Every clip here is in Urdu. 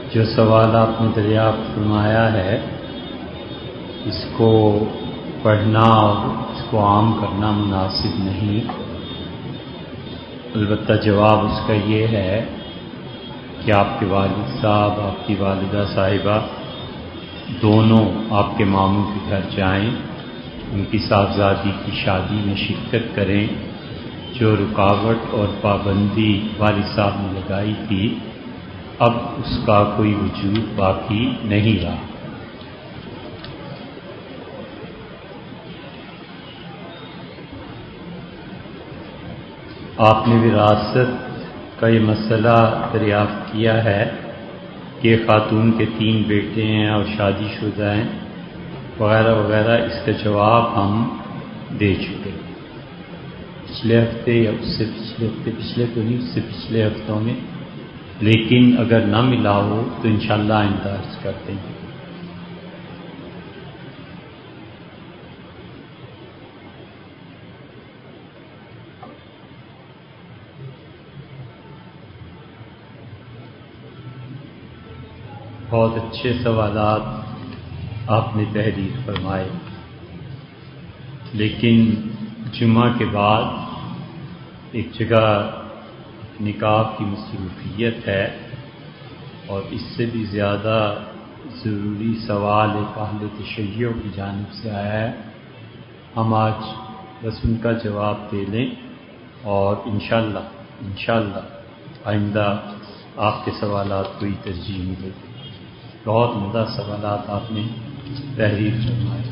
جو سوال آپ نے دریافت فرمایا ہے اس کو پڑھنا اور اس کو عام کرنا مناسب نہیں، البتہ جواب اس کا یہ ہے کہ آپ کے والد صاحب، آپ کی والدہ صاحبہ دونوں آپ کے ماموں کے گھر جائیں، ان کی صاحبزادی کی شادی میں شرکت کریں۔ جو رکاوٹ اور پابندی والد صاحب نے لگائی تھی اب اس کا کوئی وجود باقی نہیں رہا۔ آپ نے وراثت کا یہ مسئلہ دریافت کیا ہے کہ خاتون کے 3 بیٹے ہیں اور شادی شدہ ہیں وغیرہ وغیرہ، اس کا جواب ہم دے چکے پچھلے ہفتے یا اس سے پچھلے ہفتے، پچھلے تو نہیں، اس سے پچھلے ہفتوں میں، لیکن اگر نہ ملا ہو تو انشاءاللہ آئندہ عرض کر دیں گے۔ بہت اچھے سوالات آپ نے تحریر فرمائے، لیکن جمعہ کے بعد ایک جگہ نکاح کی مصروفیت ہے اور اس سے بھی زیادہ ضروری سوال ایک اہل تشیع کی جانب سے آیا ہے۔ ہم آج بس ان کا جواب دے لیں اور انشاءاللہ آئندہ آپ کے سوالات کو ہی ترجیح ملے گی۔ بہت عمدہ سوالات آپ نے تحریر فرمائے۔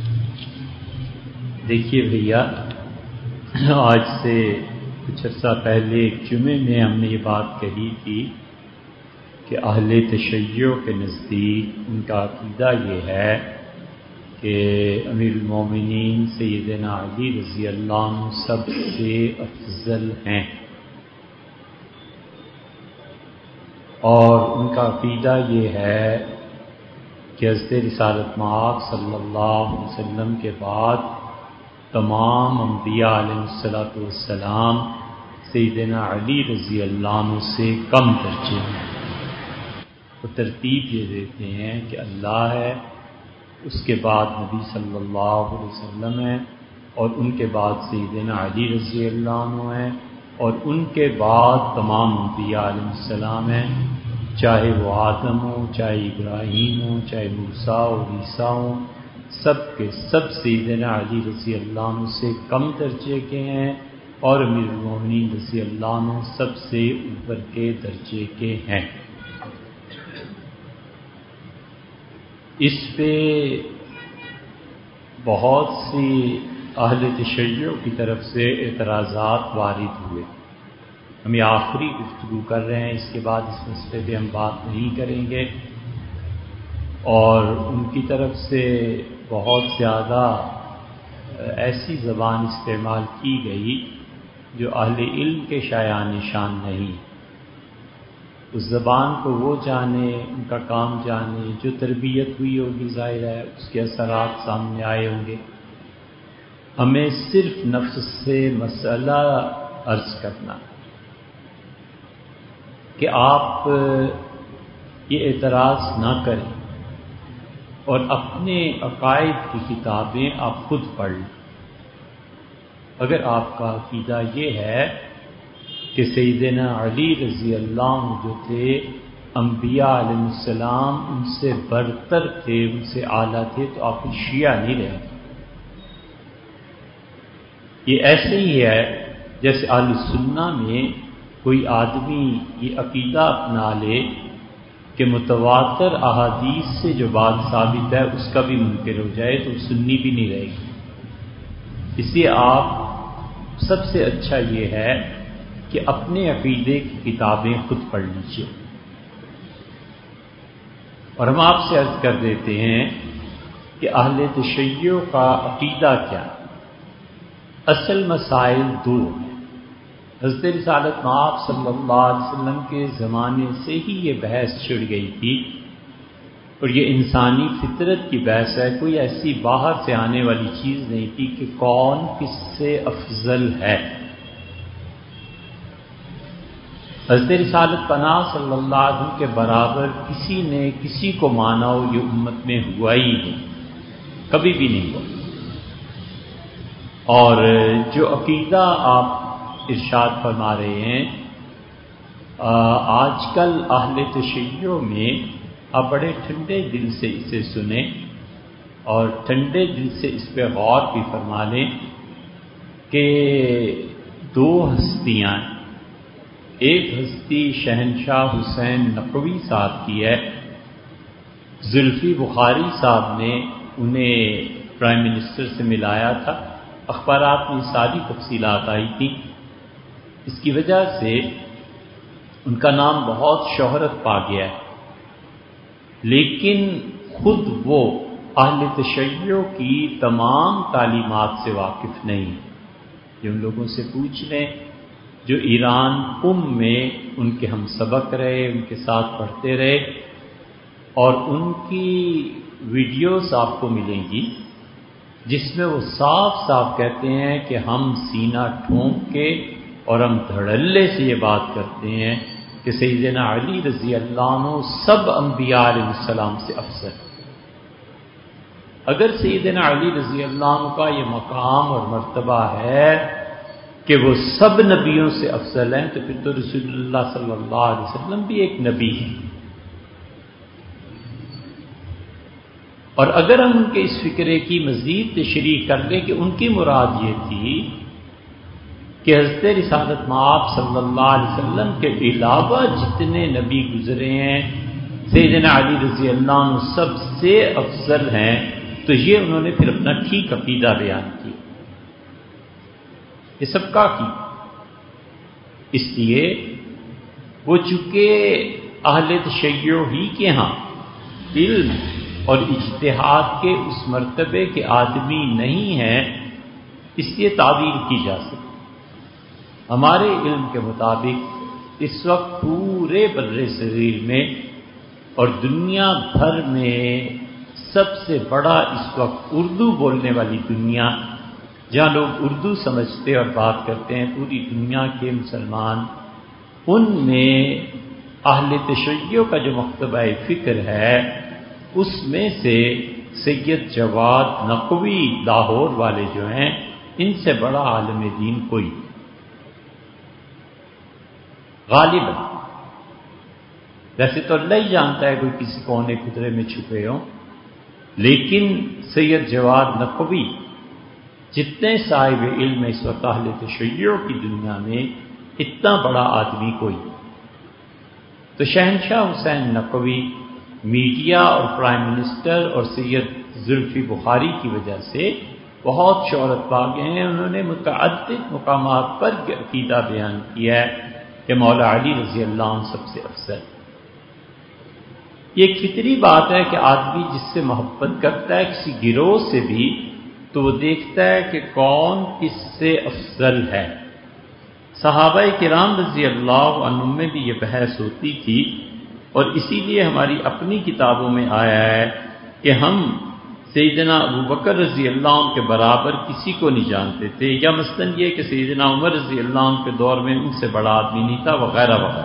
دیکھیے بھیا، آج سے کچھ عرصہ پہلے ایک جمعے میں ہم نے یہ بات کہی تھی کہ اہل تشیع کے نزدیک ان کا عقیدہ یہ ہے کہ امیر المومنین سیدنا علی رضی اللہ عنہ سب سے افضل ہیں، اور ان کا عقیدہ یہ ہے کہ حضرت رسالت مآب صلی اللہ علیہ وسلم کے بعد تمام انبیاء علیہ السلام سیدنا علی رضی اللہ عنہ سے کم درجے ہیں۔ وہ ترتیب یہ دیتے ہیں کہ اللہ ہے، اس کے بعد نبی صلی اللہ علیہ وسلم ہے، اور ان کے بعد سیدنا علی رضی اللہ عنہ ہیں، اور ان کے بعد تمام انبیاء علیہ السلام ہیں، چاہے وہ آدم ہو، چاہے ابراہیم ہو، چاہے موسیٰ اور عیسیٰ ہوں، سب کے سب سیدنا علی رضی اللہ عنہ سے کم درجے کے ہیں، اور امیر المومنین رضی اللہ عنہ سب سے اوپر کے درجے کے ہیں۔ اس پہ بہت سی اہل تشیع کی طرف سے اعتراضات وارد ہوئے۔ ہم یہ آخری گفتگو کر رہے ہیں، اس کے بعد اس مسئلے پہ ہم بات نہیں کریں گے، اور ان کی طرف سے بہت زیادہ ایسی زبان استعمال کی گئی جو اہل علم کے شایان نشان نہیں۔ اس زبان کو وہ جانے، ان کا کام جانے، جو تربیت ہوئی ہوگی ظاہر ہے اس کے اثرات سامنے آئے ہوں گے۔ ہمیں صرف نفس سے مسئلہ عرض کرنا کہ آپ یہ اعتراض نہ کریں اور اپنے عقائد کی کتابیں آپ خود پڑھ لیں۔ اگر آپ کا عقیدہ یہ ہے کہ سیدنا علی رضی اللہ عنہ جو تھے انبیاء علیہ السلام ان سے برتر تھے، ان سے اعلیٰ تھے، تو آپ شیعہ نہیں رہیں گے۔ یہ ایسے ہی ہے جیسے اہل سنہ میں کوئی آدمی یہ عقیدہ اپنا لے کہ متواتر احادیث سے جو بات ثابت ہے اس کا بھی منکر ہو جائے تو سنی بھی نہیں رہے گی۔ اس لیے آپ سب سے اچھا یہ ہے کہ اپنے عقیدے کی کتابیں خود پڑھ لیجیے، اور ہم آپ سے عرض کر دیتے ہیں کہ اہل تشیع کا عقیدہ کیا ہے۔ اصل مسائل 2 ہیں۔ حضرت رسالت مآب صلی اللہ علیہ وسلم کے زمانے سے ہی یہ بحث چھڑ گئی تھی، اور یہ انسانی فطرت کی بحث ہے، کوئی ایسی باہر سے آنے والی چیز نہیں تھی کہ کون کس سے افضل ہے۔ حضرت رسالت پناہ صلی اللہ علیہ وسلم کے برابر کسی نے کسی کو مانا ہو یہ امت میں ہوا ہی نہیں، کبھی بھی نہیں ہوا۔ اور جو عقیدہ آپ ارشاد فرما رہے ہیں، آج کل اہل تشیع میں آپ بڑے ٹھنڈے دل سے اسے سنیں اور ٹھنڈے دل سے اس پہ غور بھی فرما لیں کہ دو ہستیاں، ایک ہستی شہنشاہ حسین نقوی صاحب کی ہے، زلفی بخاری صاحب نے انہیں پرائم منسٹر سے ملایا تھا، اخبارات میں ساری تفصیلات آئی تھی، اس کی وجہ سے ان کا نام بہت شہرت پا گیا ہے، لیکن خود وہ اہل تشیع کی تمام تعلیمات سے واقف نہیں۔ یہ ان لوگوں سے پوچھ لیں جو ایران میں ان کے ہم سبق رہے، ان کے ساتھ پڑھتے رہے، اور ان کی ویڈیوز آپ کو ملیں گی جس میں وہ صاف صاف کہتے ہیں کہ ہم سینہ ٹھونک کے اور ہم دھڑلے سے یہ بات کرتے ہیں کہ سیدنا علی رضی اللہ عنہ سب انبیاء علیہ السلام سے افضل۔ اگر سیدنا علی رضی اللہ عنہ کا یہ مقام اور مرتبہ ہے کہ وہ سب نبیوں سے افضل ہیں، تو پھر تو رسول اللہ صلی اللہ علیہ وسلم بھی ایک نبی ہیں۔ اور اگر ہم ان کے اس فکرے کی مزید تشریح کر لیں کہ ان کی مراد یہ تھی کہ حضرت رسالت مآب صلی اللہ علیہ وسلم کے علاوہ جتنے نبی گزرے ہیں سیدنا علی رضی اللہ عنہ سب سے افضل ہیں، تو یہ انہوں نے پھر اپنا ٹھیک عقیدہ بیان کیا۔ یہ سب کا کی اس لیے وہ چونکہ اہل تشیع ہی کے ہاں علم اور اجتہاد کے اس مرتبے کے آدمی نہیں ہیں، اس لیے تعبیر کی جا سکتی۔ ہمارے علم کے مطابق اس وقت پورے بر صغیر میں اور دنیا بھر میں سب سے بڑا اس وقت اردو بولنے والی دنیا، جہاں لوگ اردو سمجھتے اور بات کرتے ہیں، پوری دنیا کے مسلمان، ان میں اہل تشیع کا جو مکتبہ فکر ہے اس میں سے سید جواد نقوی لاہور والے جو ہیں ان سے بڑا عالم دین کوئی غالباً، ویسے تو اللہ ہی جانتا ہے کوئی کسی کونے خطرے میں چھپے ہوں، لیکن سید جواد نقوی جتنے صاحب علم اس وقت اہل تشیع کی دنیا میں اتنا بڑا آدمی کوئی۔ تو شہنشاہ حسین نقوی میڈیا اور پرائم منسٹر اور سید زلفی بخاری کی وجہ سے بہت شہرت پا گئے ہیں۔ انہوں نے متعدد مقامات پر یہ عقیدہ بیان کیا ہے کہ مولا علی رضی اللہ عنہ سب سے افضل۔ یہ ایک فطری بات ہے کہ آدمی جس سے محبت کرتا ہے کسی گروہ سے بھی، تو وہ دیکھتا ہے کہ کون کس سے افضل ہے۔ صحابہ کرام رضی اللہ عنہم میں بھی یہ بحث ہوتی تھی، اور اسی لیے ہماری اپنی کتابوں میں آیا ہے کہ ہم سیدنا ابوبکر رضی اللہ عنہ کے برابر کسی کو نہیں جانتے تھے، یا مثلاً یہ کہ سیدنا عمر رضی اللہ عنہ کے دور میں ان سے بڑا آدمی نہیں تھا، وغیرہ وغیرہ۔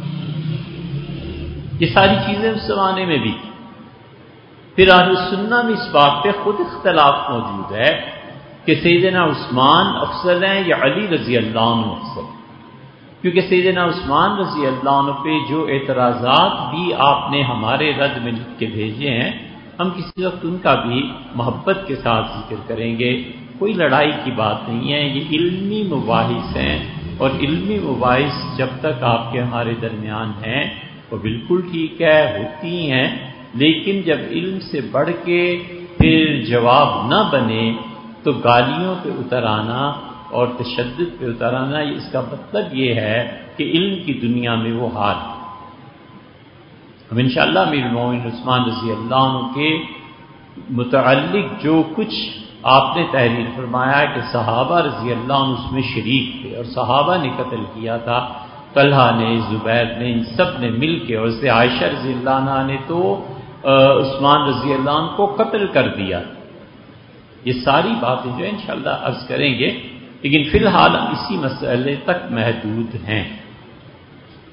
یہ ساری چیزیں اس زمانے میں بھی تھیں۔ پھر اہل سنہ میں اس بات پہ خود اختلاف موجود ہے کہ سیدنا عثمان افضل ہیں یا علی رضی اللہ عنہ افضل، کیونکہ سیدنا عثمان رضی اللہ عنہ پہ جو اعتراضات بھی آپ نے ہمارے رد میں لکھ کے بھیجے ہیں، ہم کسی وقت ان کا بھی محبت کے ساتھ ذکر کریں گے۔ کوئی لڑائی کی بات نہیں ہے، یہ علمی مباحث ہیں، اور علمی مباحث جب تک آپ کے ہمارے درمیان ہیں وہ بالکل ٹھیک ہے، ہوتی ہیں، لیکن جب علم سے بڑھ کے پھر جواب نہ بنے تو گالیوں پہ اتر آنا اور تشدد پہ اتر آنا، اس کا مطلب یہ ہے کہ علم کی دنیا میں وہ حال ہے۔ ہم انشاءاللہ امیر المومنین عثمان رضی اللہ عنہ کے متعلق جو کچھ آپ نے تحریر فرمایا کہ صحابہ رضی اللہ عنہ اس میں شریک تھے اور صحابہ نے قتل کیا تھا، طلحہ نے، زبیر نے، ان سب نے مل کے، اور سے عائشہ رضی اللہ عنہ نے تو عثمان رضی اللہ عنہ کو قتل کر دیا، یہ ساری باتیں جو انشاءاللہ عرض کریں گے، لیکن فی الحال ہم اسی مسئلے تک محدود ہیں۔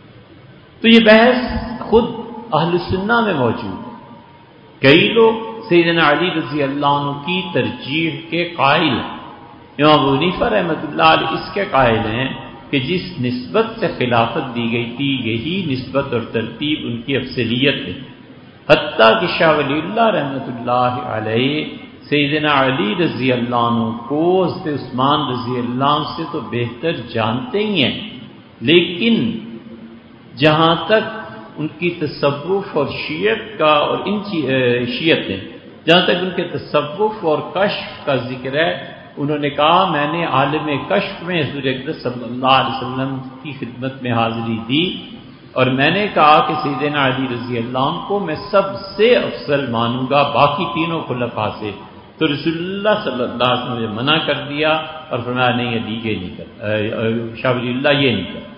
تو یہ بحث خود اہل سنہ میں موجود ہے. کئی لوگ سیدنا علی رضی اللہ عنہ کی ترجیح کے قائل ہیں. امام ابو حنیفہ رحمۃ اللہ علیہ اس کے قائل ہیں کہ جس نسبت سے خلافت دی گئی تھی یہی نسبت اور ترتیب ان کی افضلیت ہے. حتیٰ کہ شاہ ولی اللہ رحمۃ اللہ علیہ سیدنا علی رضی اللہ عنہ کو حضرت عثمان رضی اللہ عنہ سے تو بہتر جانتے ہی ہیں، لیکن جہاں تک ان کی تصوف اور شیعت کا اور ان شیعت نے جہاں تک ان کے تصوف اور کشف کا ذکر ہے، انہوں نے کہا میں نے عالم کشف میں حضور اقدس صلی اللہ علیہ وسلم کی خدمت میں حاضری دی اور میں نے کہا کہ سیدنا علی رضی اللہ عنہ کو میں سب سے افضل مانوں گا باقی تینوں خلفاء سے. تو رسول اللہ صلی اللہ علیہ وسلم نے منع کر دیا اور فرمایا نہیں علی یہ نہیں کر، شاہ ولی اللہ یہ نہیں کر.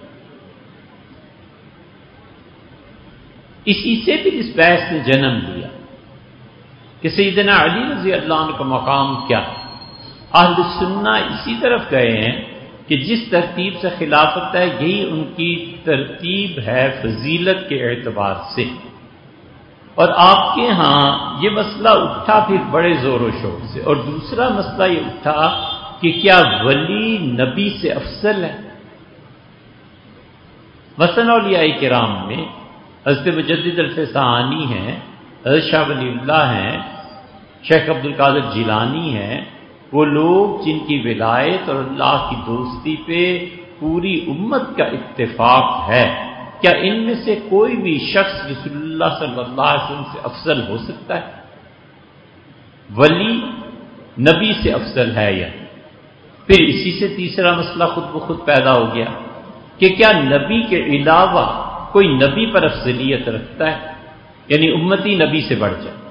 اسی سے پھر اس بحث نے جنم لیا کہ سیدنا علی رضی اللہ عنہ کا مقام کیا ہے. اہل سنہ اسی طرف گئے ہیں کہ جس ترتیب سے خلافت ہے یہی ان کی ترتیب ہے فضیلت کے اعتبار سے. اور آپ کے ہاں یہ مسئلہ اٹھا پھر بڑے زور و شور سے. اور دوسرا مسئلہ یہ اٹھا کہ کیا ولی نبی سے افضل ہے؟ مثلا اولیاء کرام میں حضرت مجدد الفسانی ہیں، حضرت شاہ ولی اللہ ہیں، شیخ عبد القادر جیلانی ہیں، وہ لوگ جن کی ولایت اور اللہ کی دوستی پہ پوری امت کا اتفاق ہے. کیا ان میں سے کوئی بھی شخص رسول اللہ صلی اللہ علیہ وسلم سے افضل ہو سکتا ہے؟ ولی نبی سے افضل ہے یا؟ پھر اسی سے تیسرا مسئلہ خود بخود پیدا ہو گیا کہ کیا نبی کے علاوہ کوئی نبی پر افضلیت رکھتا ہے، یعنی امتی نبی سے بڑھ جائے؟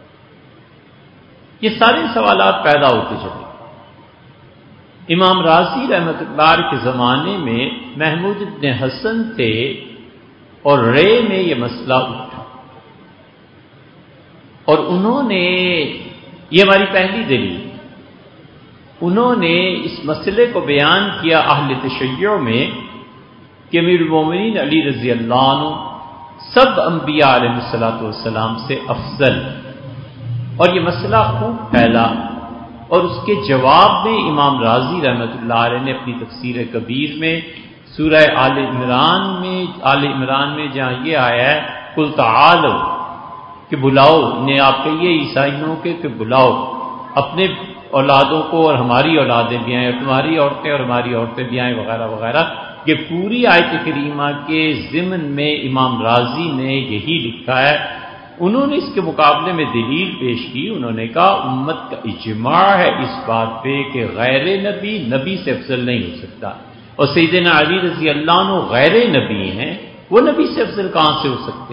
یہ سارے سوالات پیدا ہوتے چلے. امام رازی رحمۃ اللہ علیہ کے زمانے میں محمود بن حسن تھے اور رے میں یہ مسئلہ اٹھا اور انہوں نے، یہ ہماری پہلی دلیل، انہوں نے اس مسئلے کو بیان کیا اہل تشیع میں کہ امیر المومنین علی رضی اللہ عنہ سب انبیاء علیہ السلام سے افضل. اور یہ مسئلہ خوب پھیلا اور اس کے جواب میں امام رازی رحمۃ اللہ علیہ نے اپنی تفسیر کبیر میں سورہ آل عمران میں جہاں یہ آیا ہے قل تعالوا کہ بلاؤ، انہیں آپ کہیے عیسائیوں کے کہ بلاؤ اپنے اولادوں کو اور ہماری اولادیں بھی آئیں اور تمہاری عورتیں اور ہماری عورتیں بھی آئیں وغیرہ وغیرہ. یہ پوری آیت کریمہ کے ضمن میں امام رازی نے یہی لکھا ہے. انہوں نے اس کے مقابلے میں دلیل پیش کی. انہوں نے کہا امت کا اجماع ہے اس بات پہ کہ غیر نبی نبی سے افضل نہیں ہو سکتا، اور سیدنا علی رضی اللہ عنہ غیر نبی ہیں، وہ نبی سے افضل کہاں سے ہو سکتے؟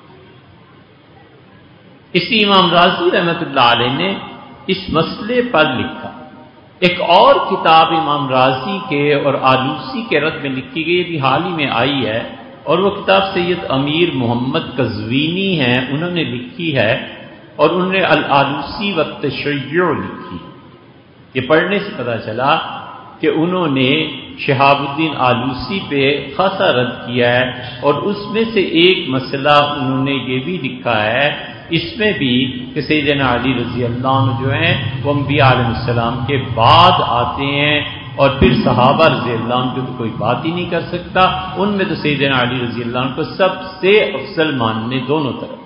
اسی امام رازی رحمۃ اللہ علیہ نے اس مسئلے پر لکھا. ایک اور کتاب امام رازی کے اور آلوسی کے رد میں لکھی گئی، ابھی حال ہی میں آئی ہے، اور وہ کتاب سید امیر محمد قزوینی ہیں، انہوں نے لکھی ہے، اور انہوں نے الآلوسی والتشیع لکھی. یہ پڑھنے سے پتہ چلا کہ انہوں نے شہاب الدین آلوسی پہ خاصا رد کیا ہے، اور اس میں سے ایک مسئلہ انہوں نے یہ بھی لکھا ہے اس میں بھی کہ سیدنا علی رضی اللہ عنہ جو ہیں وہ انبیاء علیہ السلام کے بعد آتے ہیں، اور پھر صحابہ رضی اللہ عنہ کو تو کوئی بات ہی نہیں کر سکتا، ان میں تو سیدنا علی رضی اللہ عنہ کو سب سے افضل ماننے دونوں طرف.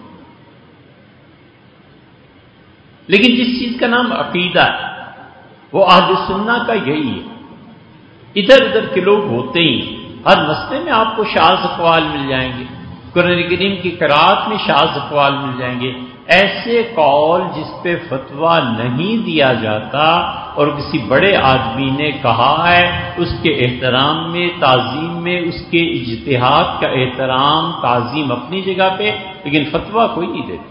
لیکن جس چیز کا نام عقیدہ ہے وہ اہل سنہ کا یہی ہے. ادھر ادھر کے لوگ ہوتے ہی ہر مسئلے میں آپ کو شاذ اقوال مل جائیں گے، قرآن کریم کی قرات میں شاذ اقوال مل جائیں گے. ایسے قول جس پہ فتویٰ نہیں دیا جاتا اور کسی بڑے آدمی نے کہا ہے، اس کے احترام میں، تعظیم میں، اس کے اجتہاد کا احترام تعظیم اپنی جگہ پہ، لیکن فتویٰ کوئی نہیں دیتا.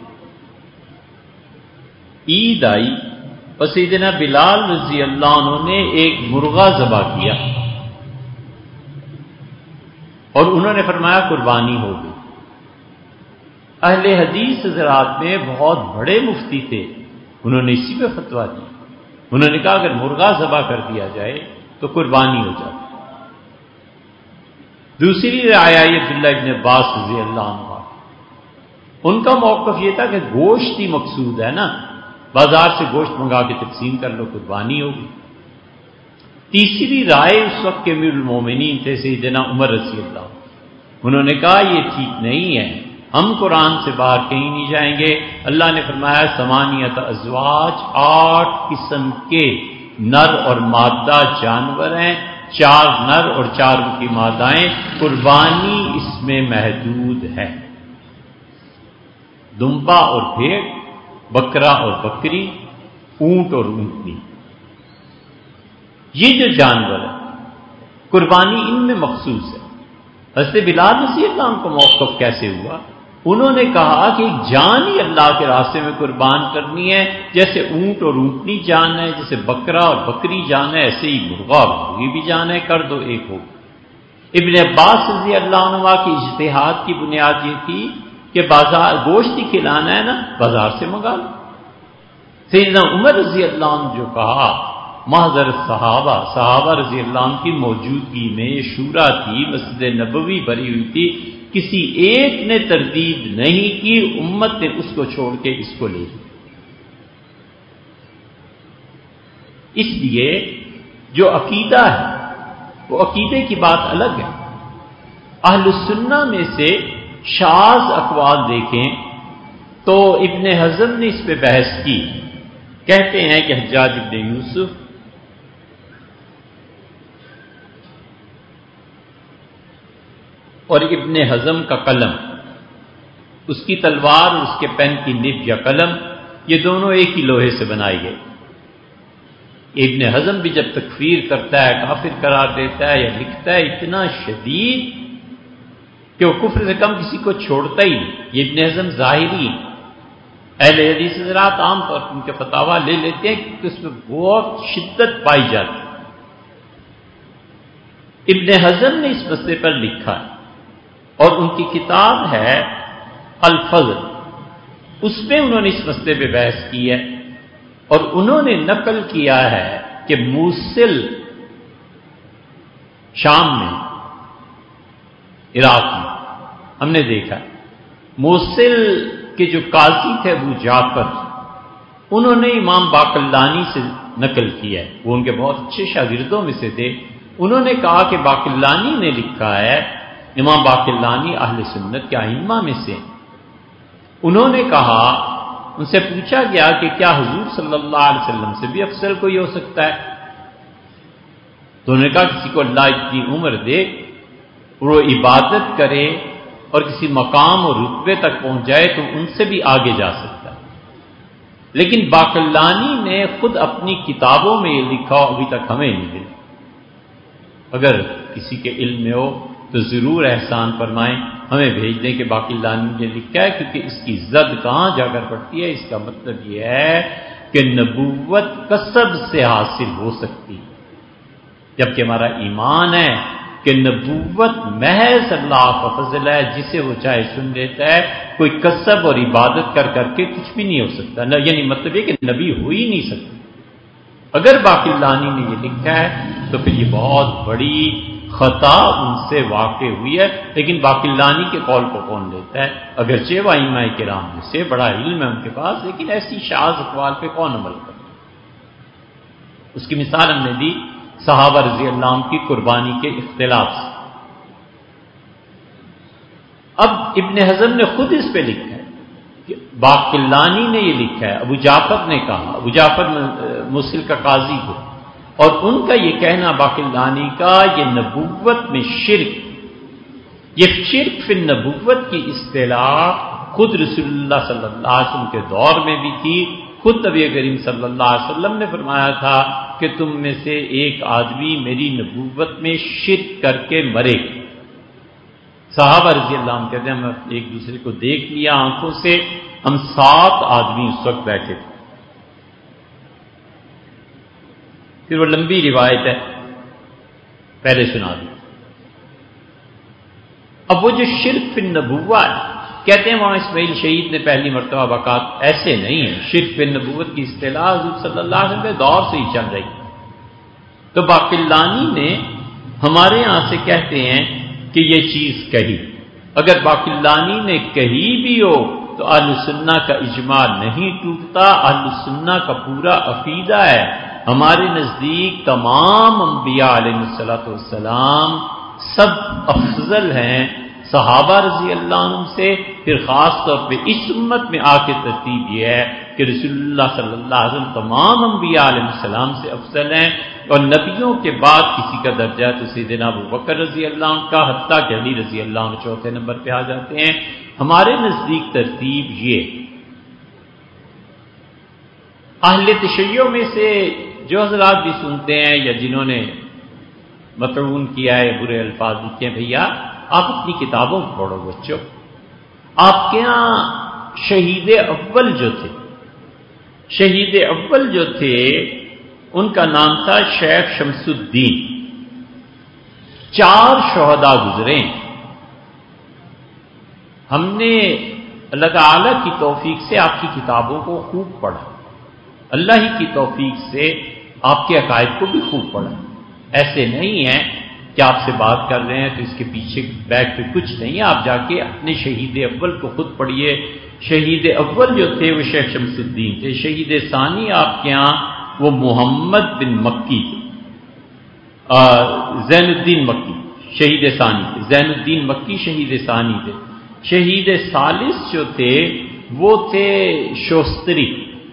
عید آئی اور سیدنا بلال رضی اللہ عنہ نے ایک مرغا ذبح کیا اور انہوں نے فرمایا قربانی ہو گئی. اہل حدیث حضرات میں بہت بڑے مفتی تھے، انہوں نے اسی پہ فتویٰ دی. انہوں نے کہا اگر مرغا ذبح کر دیا جائے تو قربانی ہو جاتی. دوسری رائے آئی عبداللہ ابن عباس رضی اللہ عنہ، ان کا موقف یہ تھا کہ گوشت ہی مقصود ہے نا، بازار سے گوشت منگا کے تقسیم کر لو، قربانی ہوگی۔ تیسری رائے اس وقت کے امیر المومنین تھے سیدنا عمر رضی اللہ عنہ، انہوں نے کہا یہ ٹھیک نہیں ہے، ہم قرآن سے باہر کہیں نہیں جائیں گے۔ اللہ نے فرمایا ثمانیۃ ازواج، 8 قسم کے نر اور مادہ جانور ہیں، 4 نر اور 4 ان کی مادائیں، قربانی اس میں محدود ہے۔ دمبا اور بھیڑ، بکرا اور بکری، اونٹ اور اونٹنی، یہ جو جانور ہے قربانی ان میں مخصوص ہے۔ حضرت بلال رضی اللہ عنہ کو موقف کیسے ہوا؟ انہوں نے کہا کہ ایک جان ہی اللہ کے راستے میں قربان کرنی ہے، جیسے اونٹ اور اونٹنی جان ہے، جیسے بکرا اور بکری جان ہے، ایسے ہی مرغا اور مرغی بھی جان ہے، کر دو ایک ہو۔ ابن عباس رضی اللہ عنہ کی اجتہاد کی بنیاد یہ تھی کہ بازار گوشت ہی کھلانا ہے نا، بازار سے منگا لو۔ سیدنا عمر رضی اللہ عنہ جو کہا، محضر صحابہ رضی اللہ عنہ کی موجودگی میں شورا تھی، مسجد نبوی بھری ہوئی تھی، کسی ایک نے تردید نہیں کی، امت نے اس کو چھوڑ کے اس کو لے لیا۔ اس لیے جو عقیدہ ہے وہ عقیدے کی بات الگ ہے۔ اہل السنہ میں سے شاذ اقوال دیکھیں تو ابن حزم نے اس پہ بحث کی، کہتے ہیں کہ حجاج ابن یوسف اور ابن حزم کا قلم، اس کی تلوار اور اس کے پین کی نب یا قلم، یہ دونوں ایک ہی لوہے سے بنائے گئے۔ ابن حزم بھی جب تکفیر کرتا ہے، کافر قرار دیتا ہے یا لکھتا ہے اتنا شدید کہ وہ کفر سے کم کسی کو چھوڑتا ہی نہیں۔ یہ ابن حزم ظاہری، اہل حدیث حضرات عام طور پر ان کے فتاوا لے لیتے ہیں کیونکہ اس میں بہت شدت پائی جاتی ہے۔ ابن حزم نے اس مسئلے پر لکھا ہے اور ان کی کتاب ہے الفضل، اس میں انہوں نے اس مسئلے پہ بحث کی ہے، اور انہوں نے نقل کیا ہے کہ موصل شام میں، عراق میں، ہم نے دیکھا موصل کے جو قاضی تھے ابو جعفر، انہوں نے امام باقلانی سے نقل کیا ہے، وہ ان کے بہت اچھے شاگردوں میں سے تھے۔ انہوں نے کہا کہ باقلانی نے لکھا ہے، امام باقلانی اہل سنت کے ائمہ میں سے، انہوں نے کہا، ان سے پوچھا گیا کہ کیا حضور صلی اللہ علیہ وسلم سے بھی افضل کوئی ہو سکتا ہے؟ تو انہوں نے کہا کسی کو اللہ اتنی عمر دے اور وہ عبادت کرے اور کسی مقام اور رتبے تک پہنچ جائے تو ان سے بھی آگے جا سکتا ہے۔ لیکن باقلانی نے خود اپنی کتابوں میں یہ لکھا، ابھی تک ہمیں نہیں ملا۔ اگر کسی کے علم میں ہو تو ضرور احسان فرمائیں، ہمیں بھیج دیں کہ باقلانی نے لکھا ہے، کیونکہ اس کی زد کہاں جا کر پڑتی ہے؟ اس کا مطلب یہ ہے کہ نبوت کسب سے حاصل ہو سکتی ہے، جبکہ ہمارا ایمان ہے کہ نبوت محض اللہ کا فضل ہے، جسے وہ چاہے سن لیتا ہے، کوئی کسب اور عبادت کر کے کچھ بھی نہیں ہو سکتا، یعنی مطلب یہ کہ نبی ہو ہی نہیں سکتا۔ اگر باقلانی نے یہ لکھا ہے تو پھر یہ بہت بڑی خطا ان سے واقع ہوئی ہے، لیکن باقلانی کے قول کو کون لیتا ہے؟ اگرچہ وہ ائمہ کرام میں سے بڑا علم ہے ان کے پاس، لیکن ایسی شاذ اقوال پہ کون عمل کرتا؟ اس کی مثال ہم نے دی صحابہ رضی اللہ عنہ کی قربانی کے اختلاف سے۔ اب ابن حزم نے خود اس پہ لکھا ہے کہ باقلانی نے یہ لکھا ہے، ابو جعفر نے کہا، ابو جعفر موصل کا قاضی تھے، اور ان کا یہ کہنا باقلانی کا، یہ نبوت میں شرک، یہ شرک فی النبوت کی اصطلاح خود رسول اللہ صلی اللہ علیہ وسلم کے دور میں بھی تھی۔ خود نبی کریم صلی اللہ علیہ وسلم نے فرمایا تھا کہ تم میں سے ایک آدمی میری نبوت میں شرک کر کے مرے۔ صحابہ رضی اللہ عنہ کہتے ہیں ہم ایک دوسرے کو دیکھ لیا آنکھوں سے، ہم 7 آدمی اس وقت بیٹھے تھے۔ پھر وہ لمبی روایت ہے، پہلے سنا دی۔ اب وہ جو شرک فی النبوہ ہے، کہتے ہیں وہاں اسماعیل شہید نے پہلی مرتبہ بکات، ایسے نہیں ہے، شرک فی النبوت کی اصطلاح حضور صلی اللہ علیہ وسلم کے دور سے ہی چل رہی۔ تو باقلانی نے ہمارے یہاں سے کہتے ہیں کہ کہ یہ چیز کہی. اگر باقلانی نے کہی بھی ہو تو اہل سنہ کا اجماع نہیں ٹوٹتا. اہل سنہ کا پورا عقیدہ ہے ہمارے نزدیک تمام انبیاء علیہ السلام سب افضل ہیں صحابہ رضی اللہ عنہ سے. پھر خاص طور پہ اس امت میں آ کے ترتیب یہ ہے کہ رسول اللہ صلی اللہ علیہ وسلم تمام انبیاء علیہ السلام سے افضل ہیں. اور نبیوں کے بعد کسی کا درجہ تو سیدنا ابو بکر رضی اللہ عنہ کا، حتیٰ کہ علی رضی اللہ عنہ چوتھے نمبر پہ آ جاتے ہیں. ہمارے نزدیک ترتیب یہ. اہل تشیع میں سے جو حضرات بھی سنتے ہیں یا جنہوں نے مطعون کیا ہے برے الفاظ لکھے ہیں، بھیا آپ اپنی کتابوں کو پڑھو بچوں. آپ کے یہاں شہید اول جو تھے ان کا نام تھا شیخ شمس الدین. 4 شہداء گزرے. ہم نے اللہ تعالی کی توفیق سے آپ کی کتابوں کو خوب پڑھا، اللہ ہی کی توفیق سے آپ کے عقائد کو بھی خوب پڑھا. ایسے نہیں ہے کہ آپ سے بات کر رہے ہیں تو اس کے پیچھے بیک پہ کچھ نہیں ہے. آپ جا کے اپنے شہید اول کو خود پڑھیے. شہید اول جو تھے وہ شیخ شمس الدین تھے. شہید ثانی آپ کے ہاں وہ محمد بن مکی تھے، زین الدین مکی شہید ثانی تھے. زین الدین مکی شہید ثانی تھے. شہید ثالث جو تھے وہ تھے شوستری.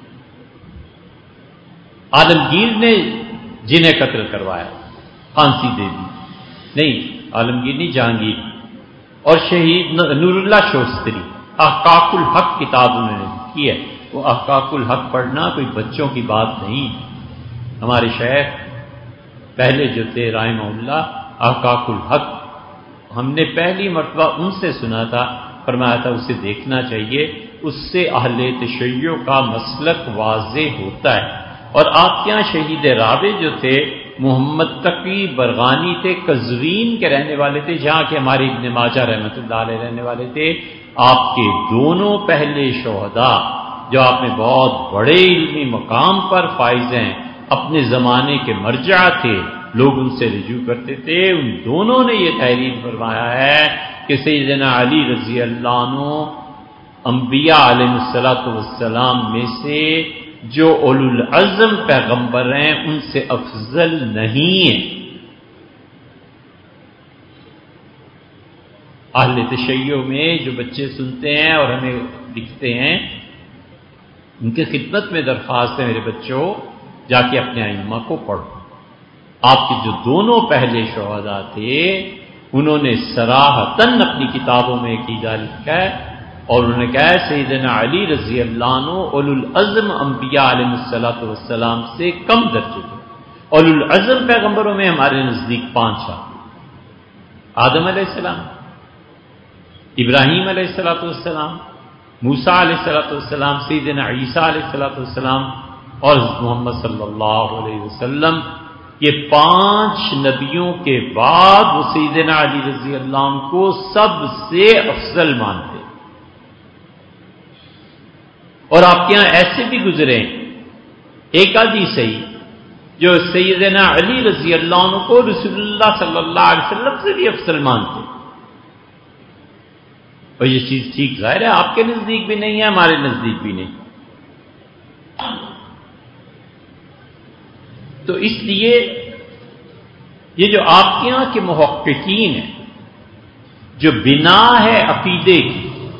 عالمگیر نے جنہیں قتل کروایا، پھانسی دے دی. نہیں، عالمگیر نہیں، جہانگیر. اور شہید نور اللہ شوستری. احقاق الحق کتاب انہوں نے لکھی ہے. وہ احقاق الحق پڑھنا کوئی بچوں کی بات نہیں. ہمارے شیخ پہلے جو تھے رحمہ اللہ احقاق الحق، ہم نے پہلی مرتبہ ان سے سنا تھا، فرمایا تھا اسے دیکھنا چاہیے، اس سے اہل تشیع کا مسلک واضح ہوتا ہے. اور آپ کے یہاں شہید رابع جو تھے محمد تقی برغانی تھے، قزوین کے رہنے والے تھے، جہاں کے ہمارے ابن ماجہ رحمۃ اللہ علیہ رہنے والے تھے. آپ کے دونوں پہلے شہداء جو آپ میں بہت بڑے علمی مقام پر فائز ہیں، اپنے زمانے کے مرجع تھے، لوگ ان سے رجوع کرتے تھے. ان دونوں نے یہ تحریر فرمایا ہے کہ سیدنا علی رضی اللہ عنہ انبیاء علیہ السلام میں سے جو اولو العزم پیغمبر ہیں ان سے افضل نہیں ہیں. اہل تشیع میں جو بچے سنتے ہیں اور ہمیں لکھتے ہیں، ان کی خدمت میں درخواست ہے میرے بچوں، جا کے اپنے ائمہ کو پڑھو. آپ کے جو دونوں پہلے شہداء تھے انہوں نے صراحتاً اپنی کتابوں میں عقیدہ لکھا ہے اور انہوں نے کہا ہے سیدنا علی رضی اللہ عنہ اولو العزم انبیاء علیہ السلام سے کم درجے تھے. اولو العزم پیغمبروں میں ہمارے نزدیک 5 ہیں: آدم علیہ السلام، ابراہیم علیہ السلام، موسیٰ علیہ السلام، سیدنا عیسیٰ علیہ السلام اور محمد صلی اللہ علیہ وسلم. یہ 5 نبیوں کے بعد وہ سیدنا علی رضی اللہ عنہ کو سب سے افضل مانتے. اور آپ کے یہاں ایسے بھی گزرے ایک آدھی صحیح جو سیدنا علی رضی اللہ عنہ کو رسول اللہ صلی اللہ علیہ وسلم سے بھی افضل مانتے. اور یہ چیز ٹھیک ظاہر ہے آپ کے نزدیک بھی نہیں ہے، ہمارے نزدیک بھی نہیں. تو اس لیے یہ جو آپ کے یہاں کے محققین ہیں، جو بنا ہے عقیدے کی،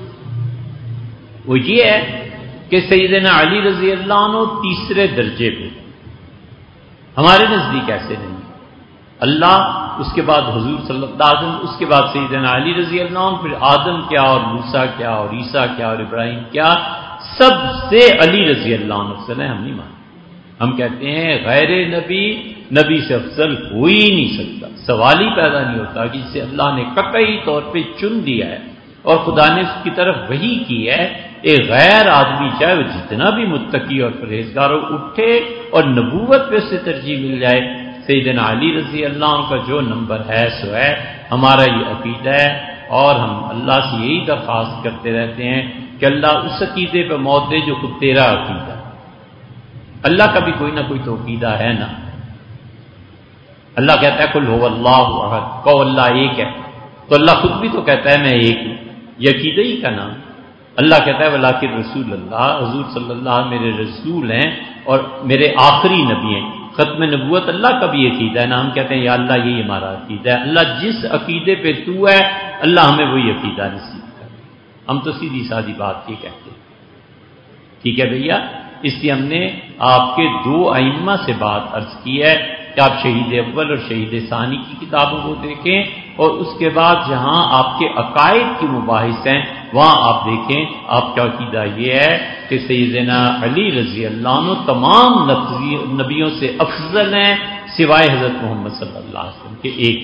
وہ یہ ہے کہ سیدنا علی رضی اللہ عنہ تیسرے درجے پہ. ہمارے نزدیک ایسے نہیں. اللہ، اس کے بعد حضور صلی اللہ علیہ وسلم، اس کے بعد سیدنا علی رضی اللہ عنہ، پھر آدم کیا اور موسیٰ کیا اور عیسیٰ کیا اور ابراہیم کیا، سب سے علی رضی اللہ عنہ افضل ہیں. ہم نہیں مانتے. ہم کہتے ہیں غیر نبی سے افضل ہو ہی نہیں سکتا. سوال ہی پیدا نہیں ہوتا کہ جسے اللہ نے قطعی طور پہ چن دیا ہے اور خدا نے اس کی طرف وحی کی ہے، ایک غیر آدمی چاہے وہ جتنا بھی متقی اور پرہیزگار ہو اٹھے اور نبوت پہ اسے ترجیح مل جائے. سیدنا علی رضی اللہ عنہ کا جو نمبر ہے سو ہے. ہمارا یہ عقیدہ ہے اور ہم اللہ سے یہی درخواست کرتے رہتے ہیں کہ اللہ اس عقیدے پہ موت دے جو خود تیرا عقیدہ. اللہ کا بھی کوئی نہ کوئی تو عقیدہ ہے نا. اللہ کہتا ہے قل هو اللہ احد، کہو اللہ ایک ہے. تو اللہ خود بھی تو کہتا ہے میں ایک ہوں، یہ عقیدہ ہی کا نام۔ اللہ کہتا ہے ولیکن رسول اللہ، حضور صلی اللہ میرے رسول ہیں اور میرے آخری نبی ہیں۔ ختم نبوت اللہ کا بھی عقیدہ ہے نا، ہم کہتے ہیں یا اللہ یہی ہمارا عقیدہ ہے، اللہ جس عقیدے پہ تو ہے اللہ ہمیں وہی عقیدہ نصیب کرے۔ ہم تو سیدھی سادی بات یہ کہتے ہیں، ٹھیک ہے بھیا؟ اس لیے ہم نے آپ کے دو ائمہ سے بات عرض کی ہے کہ آپ شہید اول اور شہید ثانی کی کتابوں کو دیکھیں، اور اس کے بعد جہاں آپ کے عقائد کی مباحث ہیں وہاں آپ دیکھیں آپ کا عقیدہ یہ ہے کہ سیدنا علی رضی اللہ عنہ تمام نبیوں سے افضل ہیں سوائے حضرت محمد صلی اللہ علیہ وسلم کے ایک۔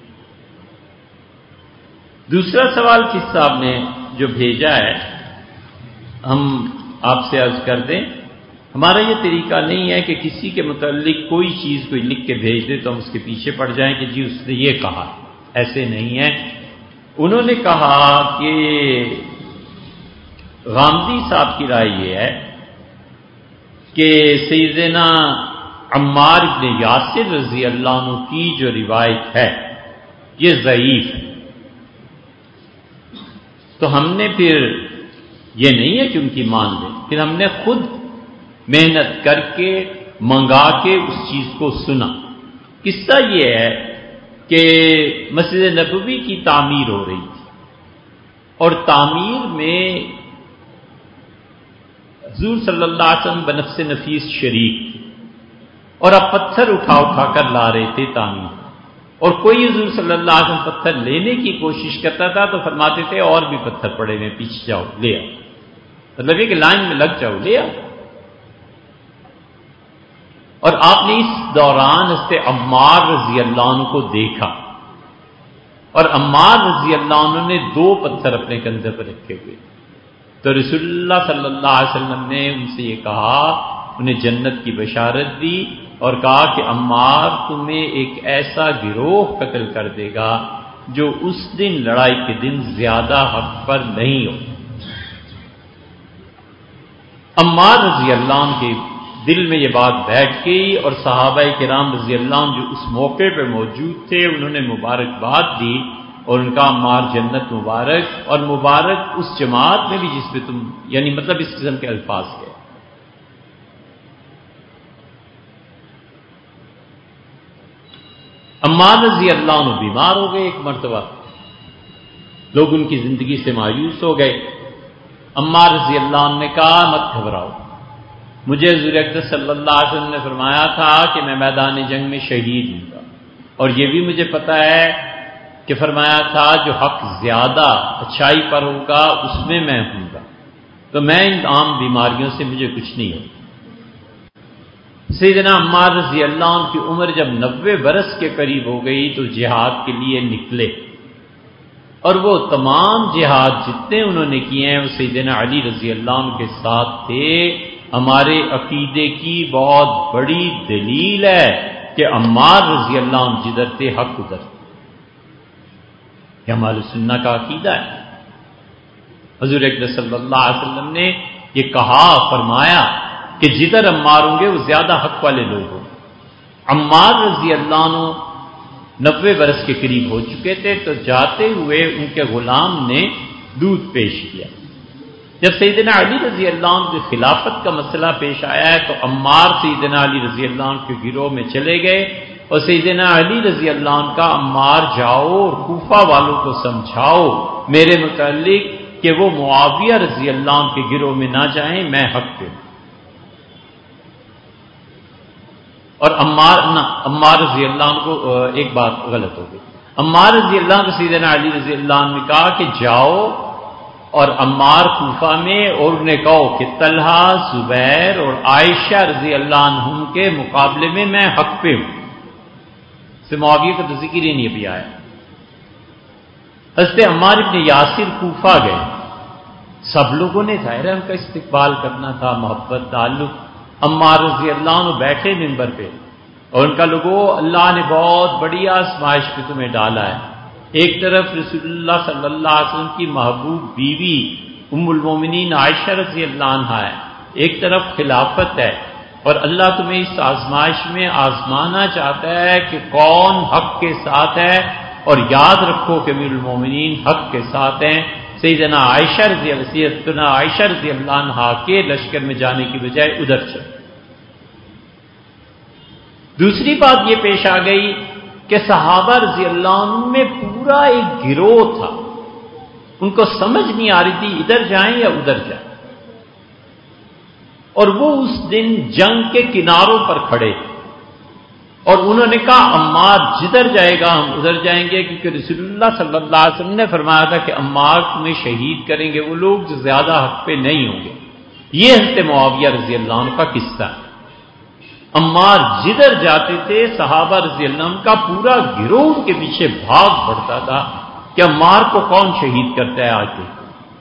دوسرا سوال کس صاحب نے جو بھیجا ہے ہم آپ سے عرض کر دیں، ہمارا یہ طریقہ نہیں ہے کہ کسی کے متعلق کوئی چیز کوئی لکھ کے بھیج دے تو ہم اس کے پیچھے پڑ جائیں کہ جی اس نے یہ کہا، ایسے نہیں ہے۔ انہوں نے کہا کہ غامدی صاحب کی رائے یہ ہے کہ سیدنا عمار بن یاسر رضی اللہ عنہ کی جو روایت ہے یہ ضعیف ہے، تو ہم نے پھر یہ نہیں ہے کہ ان کی مان لیں، پھر ہم نے خود محنت کر کے منگا کے اس چیز کو سنا۔ قصہ یہ ہے کہ مسجد نبوی کی تعمیر ہو رہی تھی اور تعمیر میں حضور صلی اللہ علیہ وسلم بنفس نفیس شریک تھے اور اب پتھر اٹھا اٹھا کر لا رہے تھے تعمیر، اور کوئی حضور صلی اللہ علیہ وسلم پتھر لینے کی کوشش کرتا تھا تو فرماتے تھے اور بھی پتھر پڑے ہوئے پیچھے جاؤ لے آؤ، مطلب یہ کہ لائن میں لگ جاؤ لے آؤ۔ اور آپ نے اس دوران حضرت عمار رضی اللہ عنہ کو دیکھا اور عمار رضی اللہ عنہ نے 2 پتھر اپنے کندھے پر رکھے ہوئے، تو رسول اللہ صلی اللہ علیہ وسلم نے ان سے یہ کہا، انہیں جنت کی بشارت دی اور کہا کہ عمار تمہیں ایک ایسا گروہ قتل کر دے گا جو اس دن لڑائی کے دن زیادہ حق پر نہیں ہو۔ عمار رضی اللہ عنہ کے دل میں یہ بات بیٹھ گئی اور صحابہ کرام رضی اللہ عنہ جو اس موقع پہ موجود تھے انہوں نے مبارکباد دی اور ان کا عمار جنت مبارک، اور مبارک اس جماعت میں بھی جس پہ تم، یعنی مطلب اس قسم کے الفاظ کے۔ عمار رضی اللہ عنہ بیمار ہو گئے ایک مرتبہ، لوگ ان کی زندگی سے مایوس ہو گئے۔ عمار رضی اللہ عنہ نے کہا مت گھبراؤ، مجھے حضور اقدس صلی اللہ علیہ وسلم نے فرمایا تھا کہ میں میدان جنگ میں شہید ہوں گا، اور یہ بھی مجھے پتا ہے کہ فرمایا تھا جو حق زیادہ اچھائی پر ہوگا اس میں ہوں گا، تو میں ان عام بیماریوں سے مجھے کچھ نہیں ہوگا۔ سیدنا عمار رضی اللہ عنہ کی عمر جب 90 برس کے قریب ہو گئی تو جہاد کے لیے نکلے، اور وہ تمام جہاد جتنے انہوں نے کیے ہیں وہ سیدنا علی رضی اللہ عنہ کے ساتھ تھے۔ ہمارے عقیدے کی بہت بڑی دلیل ہے کہ عمار رضی اللہ عنہ جدھر تھے حق ادھر تھے، یہ ہمارے سنہ کا عقیدہ ہے۔ حضور اکرم صلی اللہ علیہ وسلم نے یہ کہا فرمایا کہ جدھر عمار ہوں گے وہ زیادہ حق والے لوگ ہوں۔ عمار رضی اللہ عنہ 90 برس کے قریب ہو چکے تھے، تو جاتے ہوئے ان کے غلام نے دودھ پیش کیا۔ جب سیدنا علی رضی اللہ عنہ کی خلافت کا مسئلہ پیش آیا ہے تو عمار سیدنا علی رضی اللہ عنہ کے گروہ میں چلے گئے اور سیدنا علی رضی اللہ عنہ کا عمار جاؤ اور کوفہ والوں کو سمجھاؤ میرے متعلق کہ وہ معاویہ رضی اللہ عنہ کے گروہ میں نہ جائیں، میں حق پہ ہوں۔ اور عمار رضی اللہ عنہ کو ایک بات غلط ہو گئی، عمار رضی اللہ عنہ کو سیدنا علی رضی اللہ عنہ نے کہا کہ جاؤ اور عمار کوفہ میں، اور انہیں کہو کہ طلحہ، زبیر اور عائشہ رضی اللہ عنہم کے مقابلے میں میں حق پہ ہوں۔ سے معاویہ کا تو ذکر ہی نہیں ابھی آیا۔ حضرت عمار ابن یاسر کوفہ گئے، سب لوگوں نے ظاہر ان کا استقبال کرنا تھا، محبت تعلق۔ عمار رضی اللہ عنہ بیٹھے منبر پہ اور ان کا لوگوں اللہ نے بہت بڑی آزمائش پہ تمہیں ڈالا ہے، ایک طرف رسول اللہ صلی اللہ علیہ وسلم کی محبوب بیوی ام المومنین عائشہ رضی اللہ عنہا ہے، ایک طرف خلافت ہے، اور اللہ تمہیں اس آزمائش میں آزمانا چاہتا ہے کہ کون حق کے ساتھ ہے اور یاد رکھو کہ امیر المومنین حق کے ساتھ ہیں، سیدنا عائشہ رضی اللہ عنہا کے لشکر میں جانے کی بجائے ادھر چل۔ دوسری بات یہ پیش آ گئی کہ صحابہ رضی اللہ عنہ میں پورا ایک گروہ تھا، ان کو سمجھ نہیں آ رہی تھی ادھر جائیں یا ادھر جائیں، اور وہ اس دن جنگ کے کناروں پر کھڑے تھے، اور انہوں نے کہا عمار جدھر جائے گا ہم ادھر جائیں گے، کیونکہ رسول اللہ صلی اللہ علیہ وسلم نے فرمایا تھا کہ عمار تمہیں شہید کریں گے وہ لوگ جو زیادہ حق پہ نہیں ہوں گے۔ یہ حضرت معاویہ رضی اللہ عنہ کا قصہ ہے۔ عمار جدھر جاتے تھے صحابہ رضی اللہ عنہ کا پورا گروہ ان کے پیچھے بھاگ پڑتا تھا کہ عمار کو کون شہید کرتا ہے آج دیکھو۔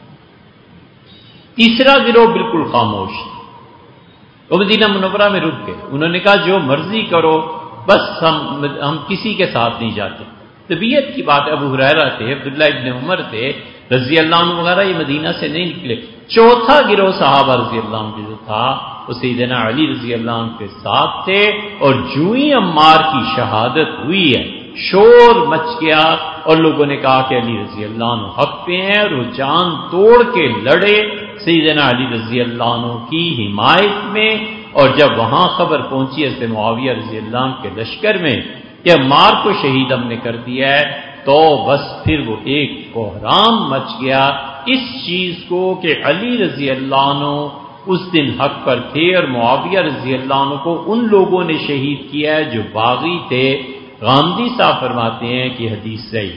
تیسرا گروہ بالکل خاموش تھا، وہ مدینہ منورہ میں رک گئے، انہوں نے کہا جو مرضی کرو، بس ہم کسی کے ساتھ نہیں جاتے۔ طبیعت کی بات ہے، ابو ہریرہ تھے، عبداللہ ابن عمر تھے رضی اللہ عنہ وغیرہ، یہ مدینہ سے نہیں نکلے۔ چوتھا گروہ صحابہ رضی اللہ عنہ جو تھا وہ سیدنا علی رضی اللہ عنہ کے ساتھ تھے، اور جو ہی عمار کی شہادت ہوئی ہے شور مچ گیا، اور لوگوں نے کہا کہ علی رضی اللہ عنہ حق پہ ہیں، اور وہ جان توڑ کے لڑے سیدنا علی رضی اللہ عنہ کی حمایت میں۔ اور جب وہاں خبر پہنچی حضرت معاویہ رضی اللہ عنہ کے لشکر میں کہ عمار کو شہید ہم نے کر دیا ہے، تو بس پھر وہ ایک کوہرام مچ گیا اس چیز کو کہ علی رضی اللہ عنہ اس دن حق پر تھے، اور معاویہ رضی اللہ عنہ کو ان لوگوں نے شہید کیا ہے جو باغی تھے۔ غامدی صاحب فرماتے ہیں کہ حدیث صحیح۔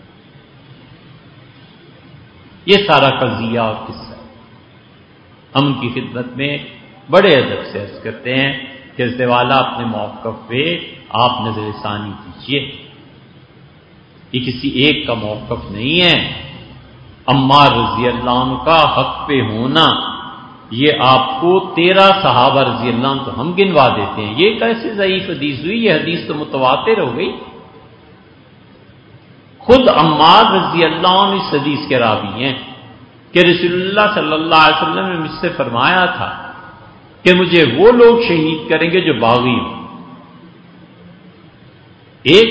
یہ سارا قضیہ اور قصہ ہم ان کی خدمت میں بڑے ادب سے عرض کرتے ہیں کہ حضرت والا اپنے موقف پہ آپ نظر ثانی کیجیے، یہ کسی ایک کا موقف نہیں ہے۔ عمار رضی اللہ عنہ کا حق پہ ہونا یہ آپ کو 13 صحابہ رضی اللہ عنہ تو ہم گنوا دیتے ہیں، یہ کیسے ضعیف حدیث ہوئی؟ یہ حدیث تو متواتر ہو گئی۔ خود عمار رضی اللہ عنہ اس حدیث کے راوی ہیں کہ رسول اللہ صلی اللہ علیہ وسلم نے مجھ سے فرمایا تھا کہ مجھے وہ لوگ شہید کریں گے جو باغی ہوں۔ ایک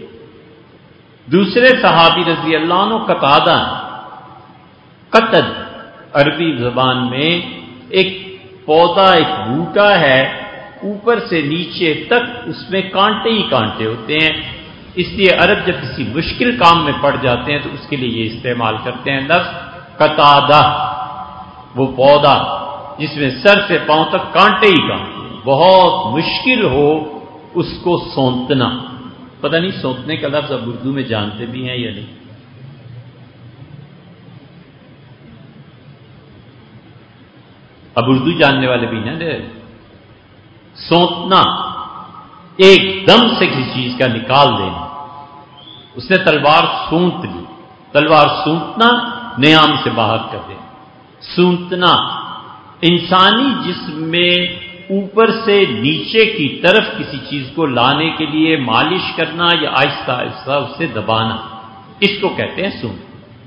دوسرے صحابی رضی اللہ عنہ قتادہ، قتد عربی زبان میں ایک پودا، ایک بوٹا ہے، اوپر سے نیچے تک اس میں کانٹے ہی کانٹے ہوتے ہیں، اس لیے عرب جب کسی مشکل کام میں پڑ جاتے ہیں تو اس کے لیے یہ استعمال کرتے ہیں لفظ قتادہ، وہ پودا جس میں سر سے پاؤں تک کانٹے ہی کانٹے، بہت مشکل ہو اس کو سونتنا۔ پتہ نہیں سونتنے کا لفظ اب اردو میں جانتے بھی ہیں یا نہیں؟ اب اردو جاننے والے بھی نا، سونتنا ایک دم سے کسی چیز کا نکال دینا۔ اس نے تلوار سونت لی، تلوار سونتنا نیام سے باہر کر دینا۔ سونتنا انسانی جسم میں اوپر سے نیچے کی طرف کسی چیز کو لانے کے لیے مالش کرنا یا آہستہ آہستہ اسے دبانا، اس کو کہتے ہیں سونتنا۔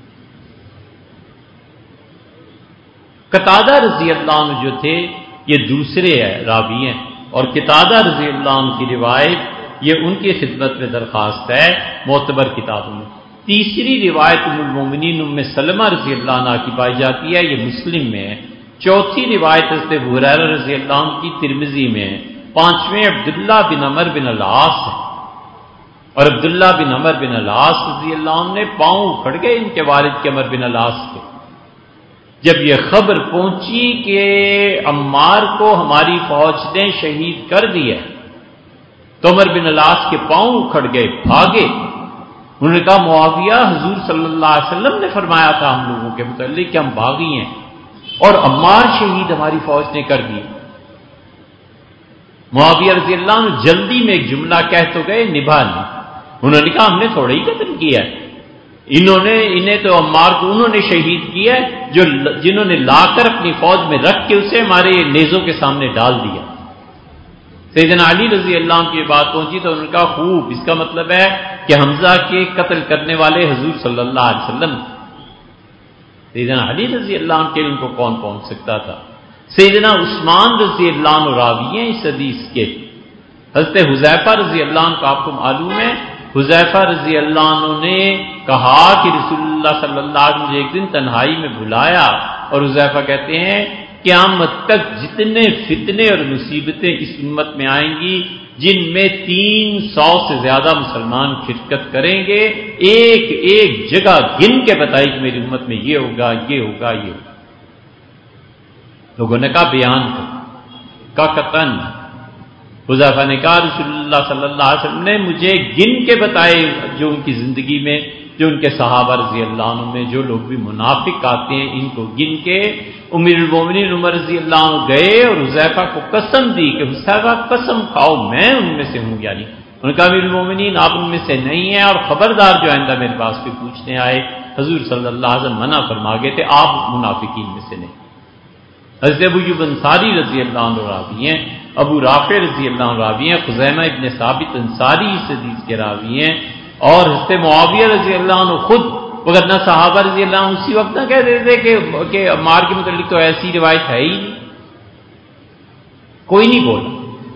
قتادہ رضی اللہ عنہ جو تھے یہ دوسرے راوی ہیں، اور قتادہ رضی اللہ عنہ کی روایت یہ ان کی خدمت میں درخواست ہے معتبر کتابوں میں۔ تیسری روایت ام المومنین ام سلمہ رضی اللہ عنہ کی پائی جاتی ہے، یہ مسلم میں ہے۔ چوتھی روایت حضرت ابو ہریرہ رضی اللہ عنہ کی ترمذی میں ہے۔ پانچویں عبداللہ بن عمر بن العاص ہے، اور عبداللہ بن عمر بن العاص رضی اللہ عنہ نے پاؤں اکھڑ گئے ان کے والد کے عمر بن العاص کے، جب یہ خبر پہنچی کہ عمار کو ہماری فوج نے شہید کر دیا تو عمر بن العاص کے پاؤں اکھڑ گئے، بھاگے۔ انہوں نے کہا معاویہ حضور صلی اللہ علیہ وسلم نے فرمایا تھا ہم لوگوں کے متعلق کہ ہم باغی ہیں، اور عمار شہید ہماری فوج نے کر دی۔ معاویہ رضی اللہ عنہ جلدی میں ایک جملہ کہہ تو گئے، نبھا نہیں۔ انہوں نے کہا ہم نے تھوڑا ہی قتل کیا ہے، انہیں تو عمار کو انہوں نے شہید کیا ہے جنہوں نے لا کر اپنی فوج میں رکھ کے اسے ہمارے نیزوں کے سامنے ڈال دیا۔ سیدنا علی رضی اللہ عنہ کی بات پہنچی تو انہوں نے کہا خوب، اس کا مطلب ہے کہ حمزہ کے قتل کرنے والے حضور صلی اللہ علیہ وسلم۔ سیدنا علی رضی اللہ عنہ کے ان کو کون پہنچ سکتا تھا؟ سیدنا عثمان رضی اللہ عنہ راوی ہیں اس حدیث کے۔ حضرت حذیفہ رضی اللہ عنہ کو آپ کو معلوم ہے، حذیفہ رضی اللہ عنہ نے کہا کہ رسول اللہ صلی اللہ علیہ وسلم مجھے ایک دن تنہائی میں بلایا، اور حذیفہ کہتے ہیں قیامت تک جتنے فتنے اور مصیبتیں اس امت میں آئیں گی، جن میں 300 سے زیادہ مسلمان شرکت کریں گے، ایک ایک جگہ گن کے بتائی کہ میری امت میں یہ ہوگا، یہ ہوگا، یہ ہوگا۔ لوگوں نے کہا بیان کا قطن، حذیفہ نے کہا رسول اللہ صلی اللہ علیہ وسلم نے مجھے گن کے بتائے جو ان کی زندگی میں، جو ان کے صحابہ رضی اللہ عنہ میں جو لوگ بھی منافق آتے ہیں، ان کو گن کے امیر المومنین عمر رضی اللہ عنہ گئے اور حذیفہ کو قسم دی کہ حذیفہ قسم کھاؤ میں ان میں سے ہوں، یعنی ان کا امیر المومنین آپ ان میں سے نہیں ہیں، اور خبردار جو آئندہ میرے پاس کوئی پوچھنے آئے، حضور صلی اللہ علیہ وسلم منع فرما گئے تھے آپ منافقین میں سے نہیں۔ حضرت ابو ایوب انصاری رضی اللہ عنہ راوی ہیں، ابو رافع رضی اللہ عنہ راوی ہیں، خزیمہ ابن ثابت انصاری اس حدیث کے راوی ہیں، اور حضرت معاویہ رضی اللہ عنہ خود، وگرنہ صحابہ رضی اللہ عنہ اسی وقت نہ کہہ دیتے کہ عمار کے متعلق تو ایسی روایت ہے ہی نہیں، کوئی نہیں بولا۔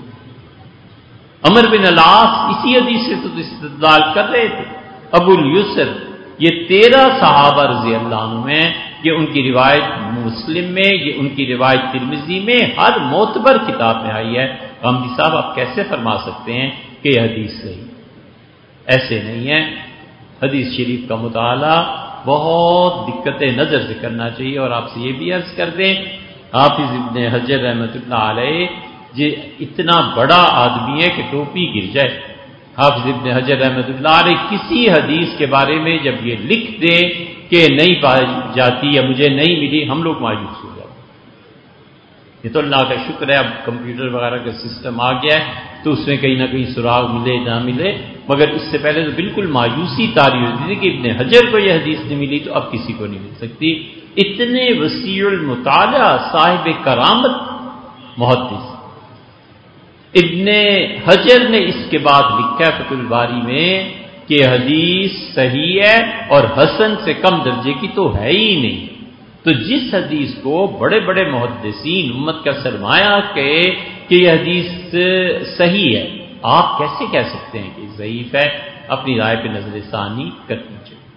عمر بن العاص اسی حدیث سے تو استدلال کر رہے تھے، ابو الیسر، یہ 13 صحابہ رضی اللہ عنہ ہیں، یہ ان کی روایت مسلم میں، یہ ان کی روایت ترمذی میں، ہر معتبر کتاب میں آئی ہے۔ غامدی صاحب آپ کیسے فرما سکتے ہیں کہ یہ حدیث صحیح؟ ایسے نہیں ہے۔ حدیث شریف کا مطالعہ بہت دقت نظر سے کرنا چاہیے، اور آپ سے یہ بھی عرض کر دیں، حافظ ابن حجر رحمۃ اللہ علیہ یہ اتنا بڑا آدمی ہے کہ ٹوپی گر جائے۔ حافظ ابن حجر رحمۃ اللہ علیہ کسی حدیث کے بارے میں جب یہ لکھ دے کہ نہیں پائی جاتی یا مجھے نہیں ملی، ہم لوگ مایوس ہو جاتے۔ یہ تو اللہ کا شکر ہے اب کمپیوٹر وغیرہ کا سسٹم آ گیا ہے تو اس میں کہیں نہ کہیں سراغ ملے نہ ملے، مگر اس سے پہلے تو بالکل مایوسی طاری ہوتی تھی کہ ابن حجر کو یہ حدیث نہیں ملی تو اب کسی کو نہیں مل سکتی۔ اتنے وسیع المطالعہ صاحب کرامت محدث ابن حجر نے اس کے بعد لکھا ہے فتح الباری میں کہ حدیث صحیح ہے اور حسن سے کم درجے کی تو ہے ہی نہیں۔ تو جس حدیث کو بڑے بڑے محدثین امت کا سرمایہ کہے کہ یہ حدیث صحیح ہے، آپ کیسے کہہ سکتے ہیں کہ ضعیف ہے؟ اپنی رائے پہ نظر ثانی کرنی چاہیے۔